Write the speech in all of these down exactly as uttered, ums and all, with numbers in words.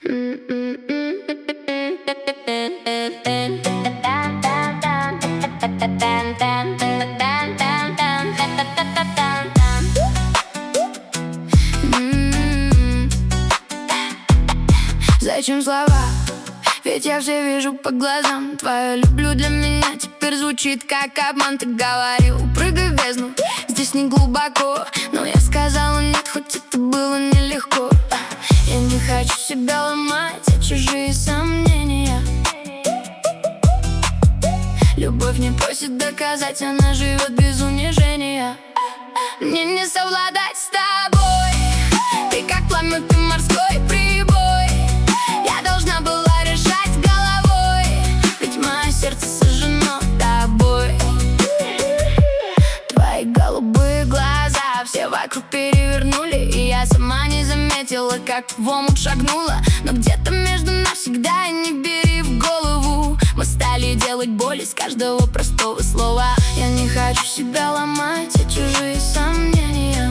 Зачем слова? Ведь я все вижу по глазам. Твое люблю для меня теперь звучит как обман. Ты говорил, прыгай в бездну, здесь не глубоко. Но я сказала нет, хоть это было нелегко. Я не хочу себя ломать, а чужие сомнения. Любовь не просит доказать, она живет без унижения. Мне не совладать с тобой. Ты как пламя, ты морской прибой. Я должна была решать головой, ведь мое сердце сожжено тобой. Твои голубые глаза все вокруг перевернули, и я сама не заметила, как в омут шагнула. Но где-то между нами всегда, и не бери в голову, мы стали делать боль из каждого простого слова. Я не хочу себя ломать, а чужие сомнения.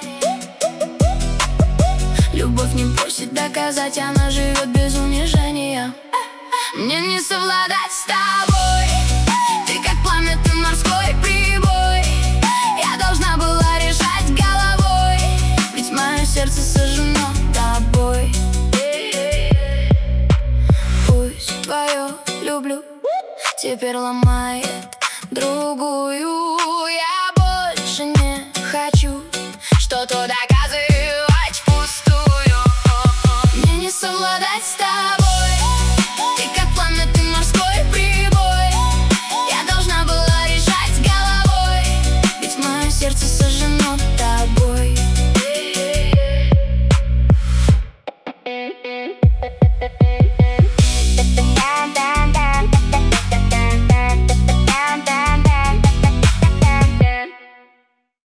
Любовь не просит доказать, она живет без унижения. Мне не совладать с тобой. Ты как пламя, ты морской прибой. Я должна была решать головой, ведь мое сердце сожжено тобой. Пусть твое люблю теперь ломает другую. Я больше не хочу что-то доказывать впустую. Мне не совладать с тобой.